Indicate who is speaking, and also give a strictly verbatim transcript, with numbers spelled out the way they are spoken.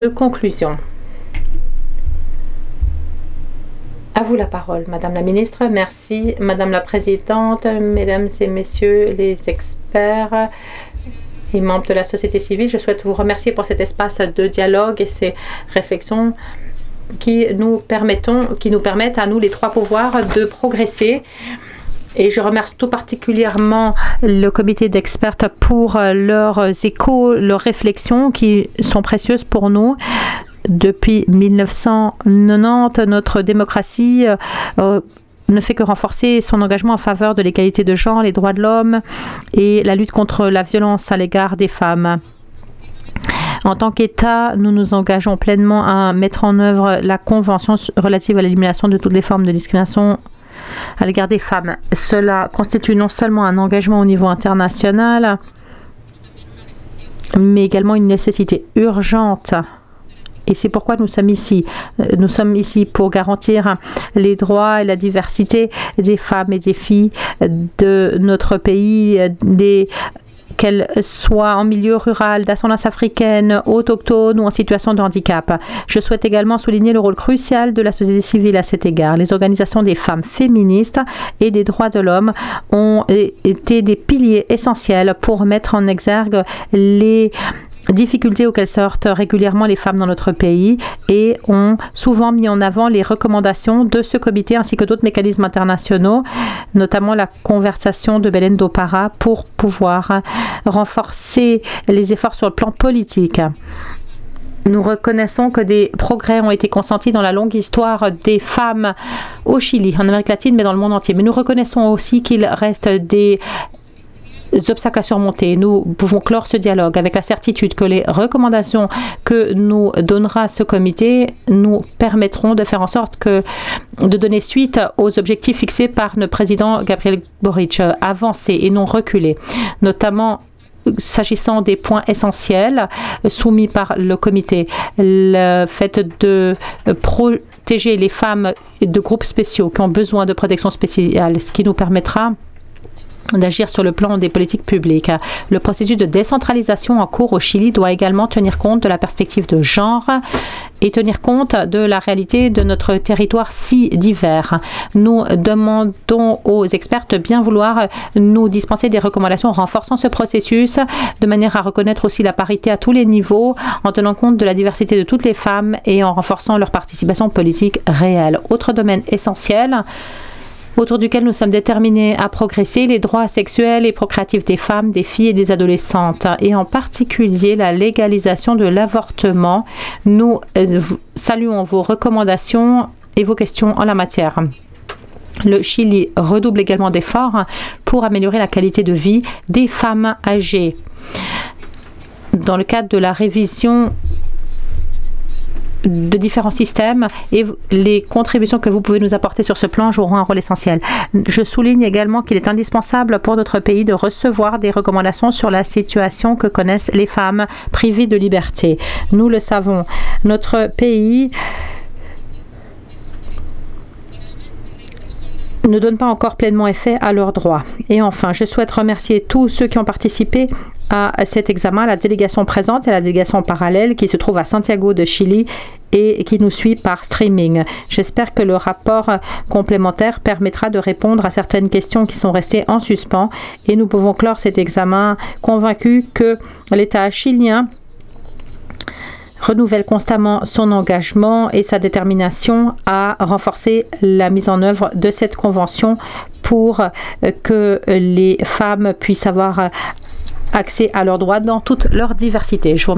Speaker 1: de conclusion. À vous la parole, Madame la Ministre. Merci, Madame la Présidente, Mesdames et Messieurs les experts et membres de la société civile. Je souhaite vous remercier pour cet espace de dialogue et ces réflexions qui nous, permettons, qui nous permettent à nous, les trois pouvoirs, de progresser. Et je remercie tout particulièrement le comité d'experts pour leurs échos, leurs réflexions qui sont précieuses pour nous. Depuis mille neuf cent quatre-vingt-dix, notre démocratie euh, ne fait que renforcer son engagement en faveur de l'égalité de genre, les droits de l'homme et la lutte contre la violence à l'égard des femmes. En tant qu'État, nous nous engageons pleinement à mettre en œuvre la Convention relative à l'élimination de toutes les formes de discrimination à l'égard des femmes. Cela constitue non seulement un engagement au niveau international, mais également une nécessité urgente. Et c'est pourquoi nous sommes ici. Nous sommes ici pour garantir les droits et la diversité des femmes et des filles de notre pays, les qu'elles soient en milieu rural, d'ascendance africaine, autochtone ou en situation de handicap. Je souhaite également souligner le rôle crucial de la société civile à cet égard. Les organisations des femmes féministes et des droits de l'homme ont été des piliers essentiels pour mettre en exergue les difficultés auxquelles sortent régulièrement les femmes dans notre pays et ont souvent mis en avant les recommandations de ce comité ainsi que d'autres mécanismes internationaux, notamment la conversation de Belém do Pará pour pouvoir renforcer les efforts sur le plan politique. Nous reconnaissons que des progrès ont été consentis dans la longue histoire des femmes au Chili, en Amérique latine, mais dans le monde entier. Mais nous reconnaissons aussi qu'il reste des obstacles à surmonter. Nous pouvons clore ce dialogue avec la certitude que les recommandations que nous donnera ce comité nous permettront de faire en sorte que de donner suite aux objectifs fixés par le président Gabriel Boric, avancer et non reculer, notamment s'agissant des points essentiels soumis par le comité, le fait de protéger les femmes de groupes spéciaux qui ont besoin de protection spéciale, ce qui nous permettra d'agir sur le plan des politiques publiques. Le processus de décentralisation en cours au Chili doit également tenir compte de la perspective de genre et tenir compte de la réalité de notre territoire si divers. Nous demandons aux experts de bien vouloir nous dispenser des recommandations renforçant ce processus de manière à reconnaître aussi la parité à tous les niveaux en tenant compte de la diversité de toutes les femmes et en renforçant leur participation politique réelle. Autre domaine essentiel autour duquel nous sommes déterminés à progresser, les droits sexuels et procréatifs des femmes, des filles et des adolescentes, et en particulier la légalisation de l'avortement. Nous saluons vos recommandations et vos questions en la matière. Le Chili redouble également d'efforts pour améliorer la qualité de vie des femmes âgées. Dans le cadre de la révision de différents systèmes et les contributions que vous pouvez nous apporter sur ce plan joueront un rôle essentiel. Je souligne également qu'il est indispensable pour notre pays de recevoir des recommandations sur la situation que connaissent les femmes privées de liberté. Nous le savons, notre pays ne donne pas encore pleinement effet à leurs droits. Et enfin, je souhaite remercier tous ceux qui ont participé à cet examen, la délégation présente et la délégation parallèle qui se trouve à Santiago de Chili et qui nous suit par streaming. J'espère que le rapport complémentaire permettra de répondre à certaines questions qui sont restées en suspens et nous pouvons clore cet examen convaincus que l'État chilien renouvelle constamment son engagement et sa détermination à renforcer la mise en œuvre de cette convention pour que les femmes puissent avoir accès à leurs droits dans toute leur diversité. Je vous